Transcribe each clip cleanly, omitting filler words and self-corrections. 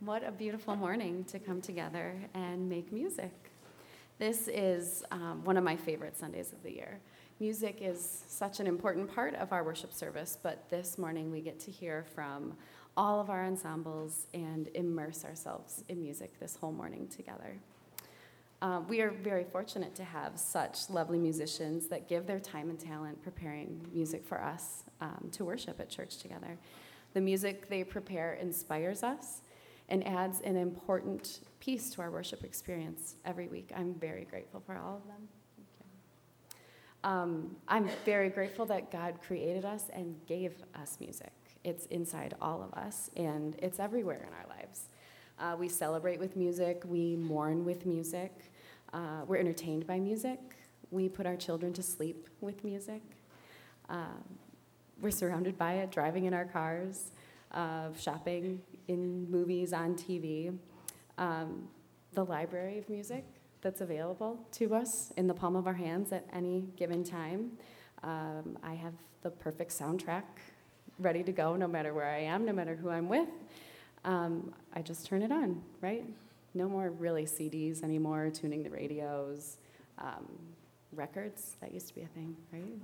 What a beautiful morning to come together and make music. This is one of my favorite Sundays of the year. Music is such an important part of our worship service, but this morning we get to hear from all of our ensembles and immerse ourselves in music this whole morning together. We are very fortunate to have such lovely musicians that give their time and talent preparing music for us to worship at church together. The music they prepare inspires us and adds an important piece to our worship experience every week. I'm very grateful for all of them. Thank you. I'm very grateful that God created us and gave us music. It's inside all of us, and it's everywhere in our lives. We celebrate with music. We mourn with music. We're entertained by music. We put our children to sleep with music. We're surrounded by it, driving in our cars, shopping in movies, on TV. The library of music that's available to us in the palm of our hands at any given time. I have the perfect soundtrack ready to go no matter where I am, no matter who I'm with. I just turn it on, right? No more really CDs anymore, tuning the radios. Records, that used to be a thing,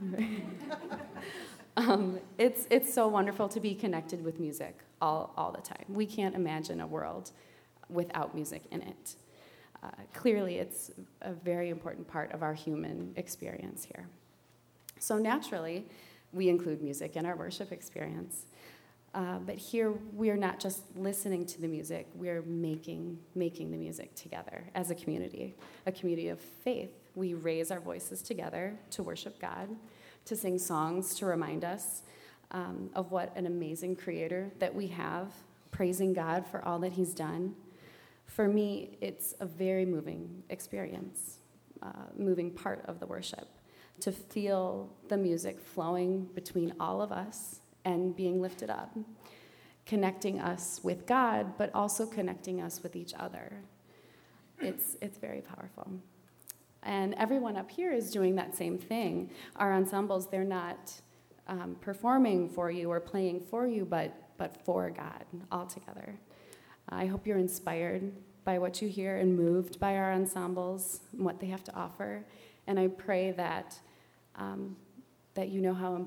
right? It's so wonderful to be connected with music all the time. We can't imagine a world without music in it. Clearly, it's a very important part of our human experience here. So naturally, we include music in our worship experience. But here, we are not just listening to the music, we're making the music together as a community of faith. We raise our voices together to worship God, to sing songs to remind us of what an amazing creator that we have, praising God for all that he's done. For me, it's a very moving experience, moving part of the worship, to feel the music flowing between all of us and being lifted up, connecting us with God, but also connecting us with each other. It's very powerful. And everyone up here is doing that same thing. Our ensembles, they're not performing for you or playing for you, but for God all together. I hope you're inspired by what you hear and moved by our ensembles and what they have to offer. And I pray that you know how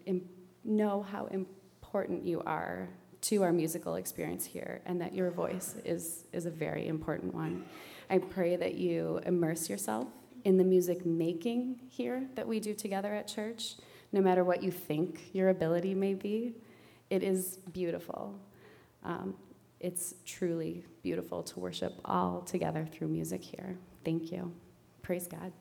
important you are to our musical experience here, and that your voice is a very important one. I pray that you immerse yourself in the music making here that we do together at church, no matter what you think your ability may be. It is beautiful. It's truly beautiful to worship all together through music here. Thank you. Praise God.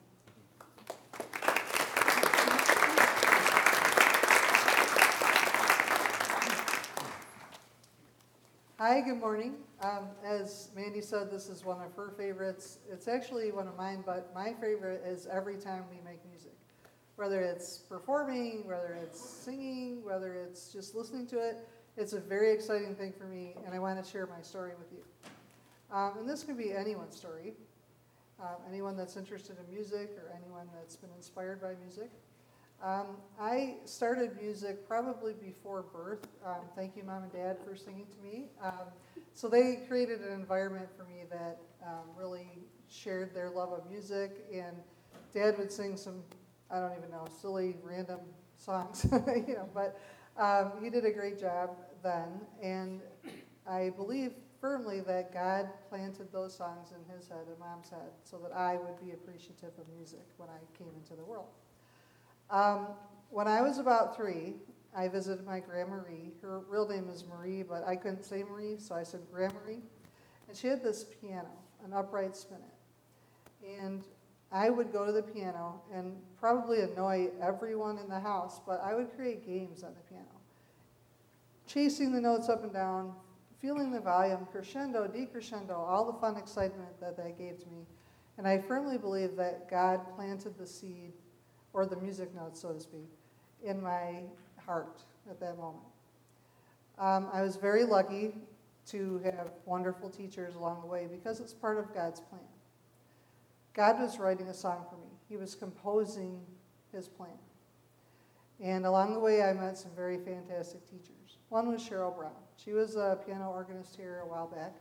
Hi, good morning. As Mandy said, this is one of her favorites. It's actually one of mine, but my favorite is every time we make music. Whether it's performing, whether it's singing, whether it's just listening to it, it's a very exciting thing for me, and I want to share my story with you. And this can be anyone's story, anyone that's interested in music or anyone that's been inspired by music. I started music probably before birth. Thank you, Mom and Dad, for singing to me. So they created an environment for me that really shared their love of music, and Dad would sing some, I don't even know, silly, random songs, but he did a great job then, and I believe firmly that God planted those songs in his head and Mom's head so that I would be appreciative of music when I came into the world. When I was about 3, I visited my Grandma Marie. Her real name is Marie, but I couldn't say Marie, so I said Grandma Marie. And she had this piano, an upright spinet. And I would go to the piano and probably annoy everyone in the house, but I would create games on the piano. Chasing the notes up and down, feeling the volume, crescendo, decrescendo, all the fun excitement that gave to me. And I firmly believe that God planted the seed, or the music notes, so to speak, in my heart at that moment. I was very lucky to have wonderful teachers along the way because it's part of God's plan. God was writing a song for me. He was composing his plan. And along the way, I met some very fantastic teachers. One was Cheryl Brown. She was a piano organist here a while back.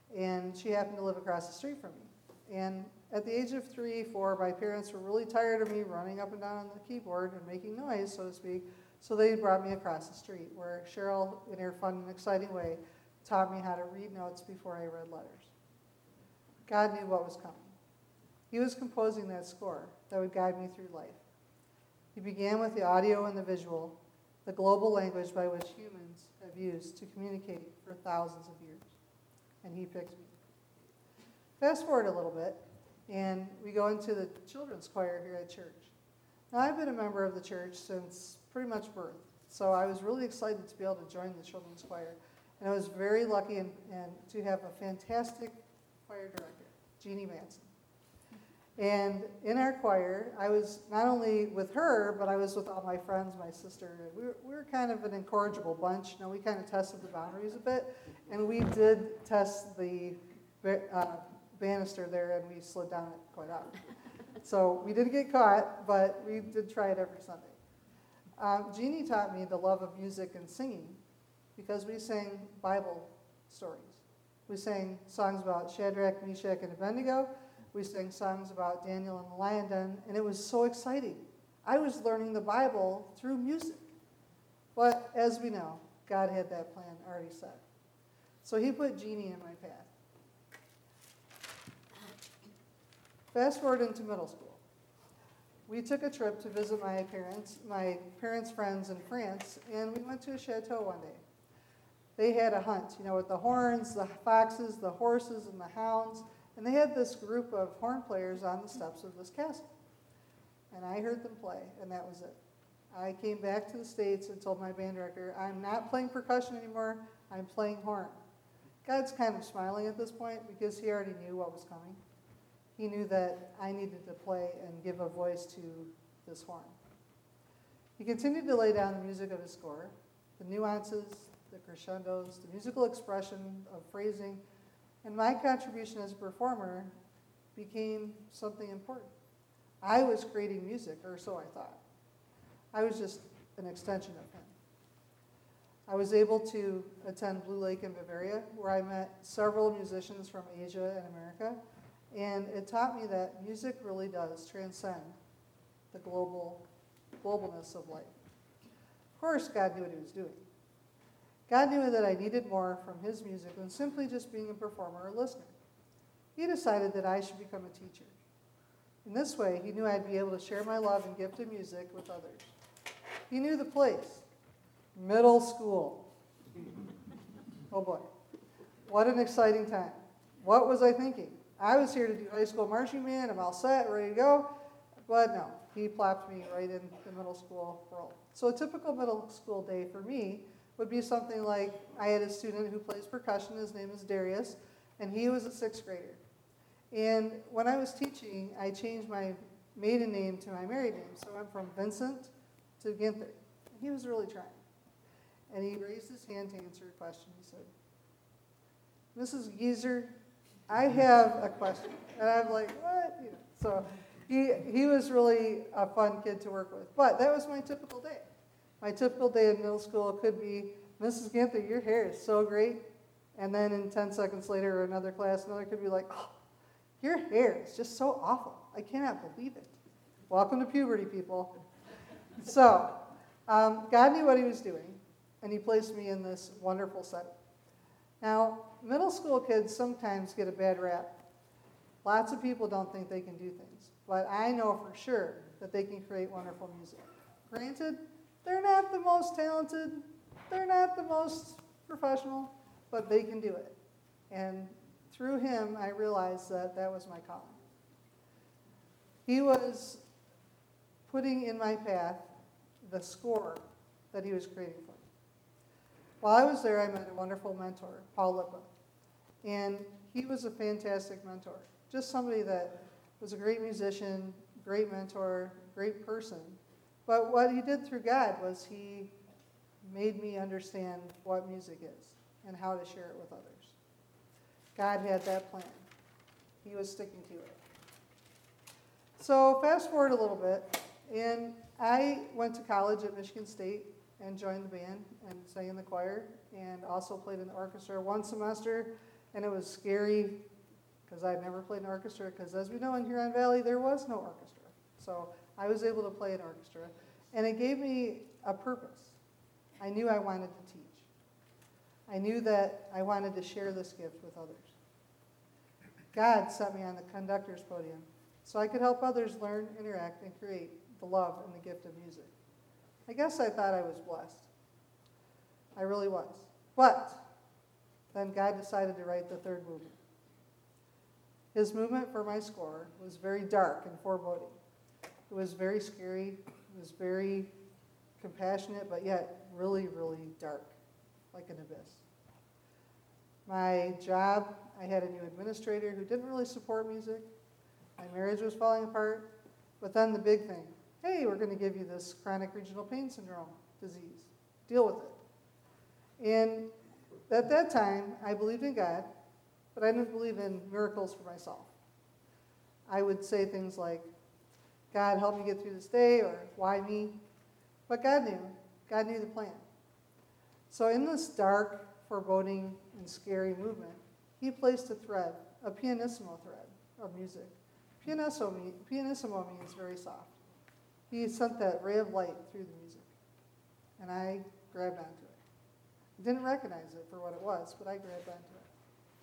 and she happened to live across the street from me. And at the age of 3, 4, my parents were really tired of me running up and down on the keyboard and making noise, so to speak, so they brought me across the street, where Cheryl, in her fun and exciting way, taught me how to read notes before I read letters. God knew what was coming. He was composing that score that would guide me through life. He began with the audio and the visual, the global language by which humans have used to communicate for thousands of years. And he picked me. Fast forward a little bit, and we go into the children's choir here at church. Now, I've been a member of the church since pretty much birth, so I was really excited to be able to join the children's choir. And I was very lucky and to have a fantastic choir director, Jeannie Manson. And in our choir, I was not only with her, but I was with all my friends, my sister. We were kind of an incorrigible bunch. We kind of tested the boundaries a bit, and we did test the banister there, and we slid down it quite often. So we didn't get caught, but we did try it every Sunday. Jeannie taught me the love of music and singing because we sang Bible stories. We sang songs about Shadrach, Meshach, and Abednego. We sang songs about Daniel and the lion den, and it was so exciting. I was learning the Bible through music. But as we know, God had that plan already set. So he put Jeannie in my path. Fast forward into middle school. We took a trip to visit my parents' friends in France, and we went to a chateau one day. They had a hunt, with the horns, the foxes, the horses, and the hounds. And they had this group of horn players on the steps of this castle. And I heard them play, and that was it. I came back to the States and told my band director, I'm not playing percussion anymore, I'm playing horn. God's kind of smiling at this point because he already knew what was coming. He knew that I needed to play and give a voice to this horn. He continued to lay down the music of his score, the nuances, the crescendos, the musical expression of phrasing, and my contribution as a performer became something important. I was creating music, or so I thought. I was just an extension of him. I was able to attend Blue Lake in Bavaria, where I met several musicians from Asia and America, and it taught me that music really does transcend the globalness of life. Of course, God knew what he was doing. God knew that I needed more from his music than simply just being a performer or listener. He decided that I should become a teacher. In this way, he knew I'd be able to share my love and gift of music with others. He knew the place, middle school. Oh boy, what an exciting time. What was I thinking? I was here to do high school marching band, I'm all set, ready to go, but no, he plopped me right in the middle school world. So a typical middle school day for me would be something like, I had a student who plays percussion, his name is Darius, and he was a 6th grader. And when I was teaching, I changed my maiden name to my married name, so I'm from Vincent to Ginther. He was really trying. And he raised his hand to answer a question. He said, Mrs. Geezer, I have a question. And I'm like, what? So he was really a fun kid to work with. But that was my typical day. My typical day in middle school could be, Mrs. Ginther, your hair is so great. And then in 10 seconds later, another could be like, oh, your hair is just so awful. I cannot believe it. Welcome to puberty, people. So God knew what he was doing, and he placed me in this wonderful setting. Now, middle school kids sometimes get a bad rap. Lots of people don't think they can do things, but I know for sure that they can create wonderful music. Granted, they're not the most talented, they're not the most professional, but they can do it. And through him, I realized that that was my calling. He was putting in my path the score that he was creating for me. While I was there, I met a wonderful mentor, Paul Lipa. And he was a fantastic mentor. Just somebody that was a great musician, great mentor, great person. But what he did through God was he made me understand what music is and how to share it with others. God had that plan. He was sticking to it. So fast forward a little bit, and I went to college at Michigan State and joined the band and sang in the choir and also played in the orchestra one semester and it was scary because I'd never played an orchestra, because as we know in Huron Valley, there was no orchestra. So I was able to play an orchestra, and it gave me a purpose. I knew I wanted to teach. I knew that I wanted to share this gift with others. God set me on the conductor's podium so I could help others learn, interact, and create the love and the gift of music. I guess I thought I was blessed. I really was. But then God decided to write the third movement. His movement for my score was very dark and foreboding. It was very scary. It was very compassionate, but yet really, really dark, like an abyss. My job, I had a new administrator who didn't really support music. My marriage was falling apart. But then the big thing, hey, we're going to give you this chronic regional pain syndrome disease. Deal with it. And at that time, I believed in God, but I didn't believe in miracles for myself. I would say things like, God, help me get through this day, or why me? But God knew. God knew the plan. So in this dark, foreboding, and scary movement, he placed a thread, a pianissimo thread of music. Pianissimo means very soft. He sent that ray of light through the music, and I grabbed onto it. I didn't recognize it for what it was, but I grabbed onto it.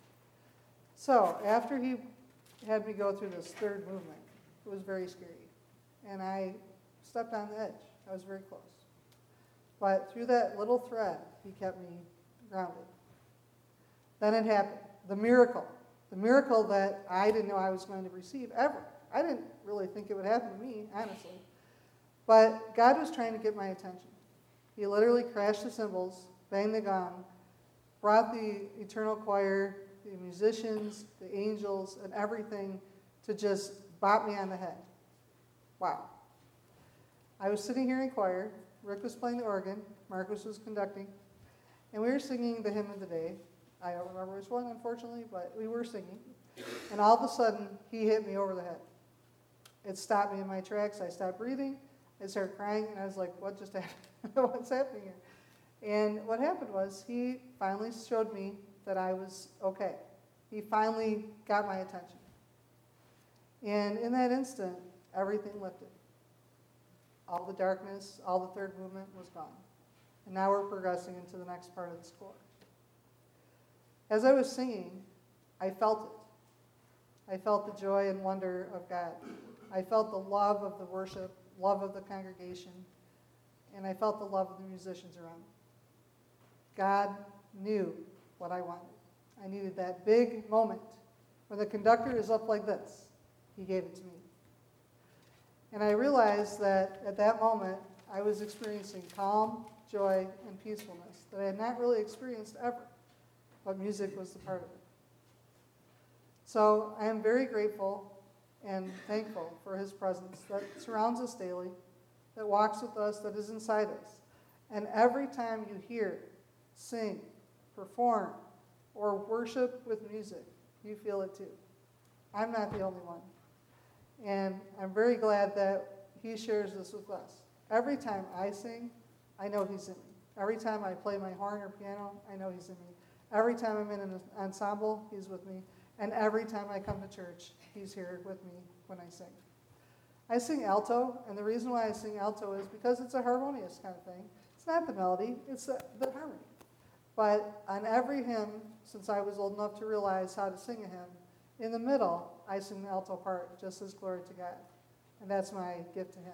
So after he had me go through this third movement, it was very scary, and I stepped on the edge. I was very close. But through that little thread, he kept me grounded. Then it happened, the miracle that I didn't know I was going to receive ever. I didn't really think it would happen to me, honestly. But God was trying to get my attention. He literally crashed the cymbals, banged the gong, brought the eternal choir, the musicians, the angels, and everything to just bop me on the head. Wow. I was sitting here in choir. Rick was playing the organ. Marcus was conducting. And we were singing the hymn of the day. I don't remember which one, unfortunately, but we were singing. And all of a sudden, he hit me over the head. It stopped me in my tracks. I stopped breathing. I started crying, and I was like, what just happened? What's happening here? And what happened was he finally showed me that I was okay. He finally got my attention. And in that instant, everything lifted. All the darkness, all the third movement was gone. And now we're progressing into the next part of the score. As I was singing, I felt it. I felt the joy and wonder of God. I felt the love of the worship, love of the congregation, and I felt the love of the musicians around me. God knew what I wanted. I needed that big moment when the conductor is up like this. He gave it to me. And I realized that at that moment, I was experiencing calm, joy, and peacefulness that I had not really experienced ever, but music was the part of it. So I am very grateful and thankful for his presence that surrounds us daily, that walks with us, that is inside us. And every time you hear, sing, perform, or worship with music, you feel it too. I'm not the only one. And I'm very glad that he shares this with us. Every time I sing, I know he's in me. Every time I play my horn or piano, I know he's in me. Every time I'm in an ensemble, he's with me. And every time I come to church, he's here with me when I sing. I sing alto, and the reason why I sing alto is because it's a harmonious kind of thing. It's not the melody, it's the harmony. But on every hymn, since I was old enough to realize how to sing a hymn, in the middle, I sing the alto part, just as glory to God. And that's my gift to him.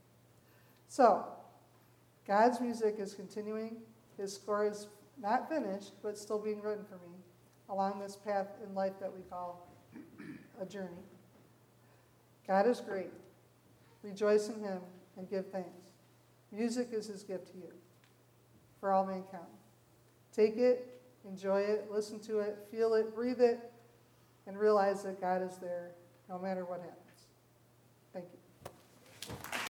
So, God's music is continuing. His score is not finished, but still being written for me along this path in life that we call a journey. God is great. Rejoice in him and give thanks. Music is his gift to you for all mankind. Take it, enjoy it, listen to it, feel it, breathe it, and realize that God is there no matter what happens.